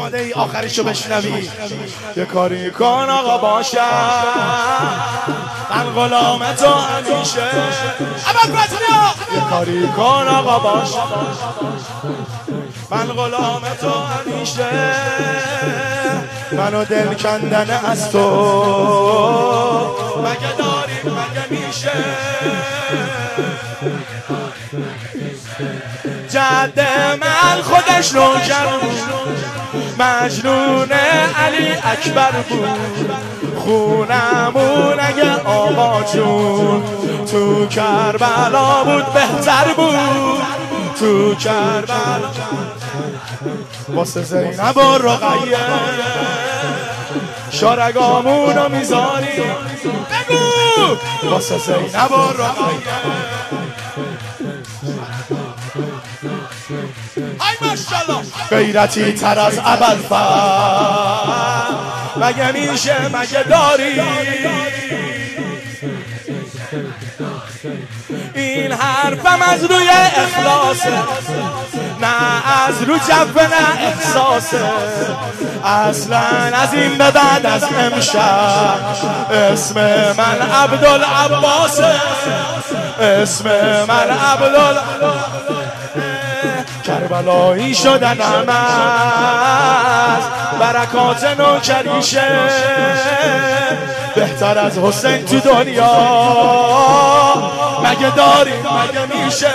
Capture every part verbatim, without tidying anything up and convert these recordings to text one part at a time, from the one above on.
آماده ای آخریشو بشنوی؟ یه کاری کن آقا باشم من غلام تو همیشه. یه کاری کن آقا باشم من غلام تو همیشه. منو دل کندن از تو مگه داری مگه میشه؟ جد من خودش نوکر بود مجنون علی اکبر بود. خونمون اگه آقا جون تو کربلا بود بهتر بود. تو کربلا واسه زینب و رقیه شارگامونو میذاری بگو واسه زینب و رقیه. ای ماشاءالله غیرتی تر از ابوالفضل مگه میشه مگه داری؟ این حرفم از روی اخلاصه نه از رو جبه نه احساسه. اصلا از این به بعد از امشب اسم من عبدالعباسه. اسم من عبدالعباسه. کربلایی شدنم از برکات نوکریشه. بهتر از حسین تو دنیا مگه داری مگه میشه؟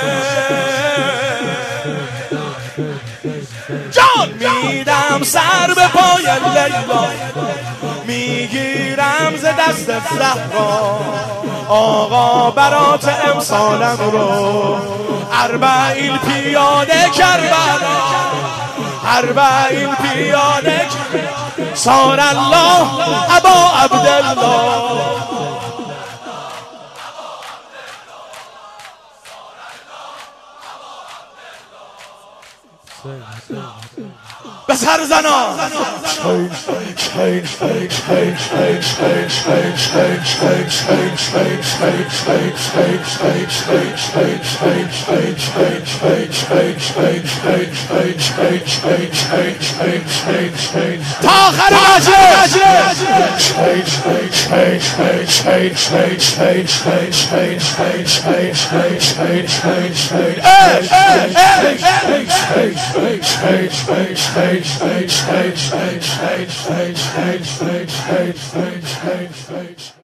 جان میدم سر به پای لیلا میگیرم ز دست زهرا. آقا برات امسالم رو اربعین پیاده کربلا. اربعین پیاده سار الله ابا عبدالله. بسر زنا تا آخر مجلس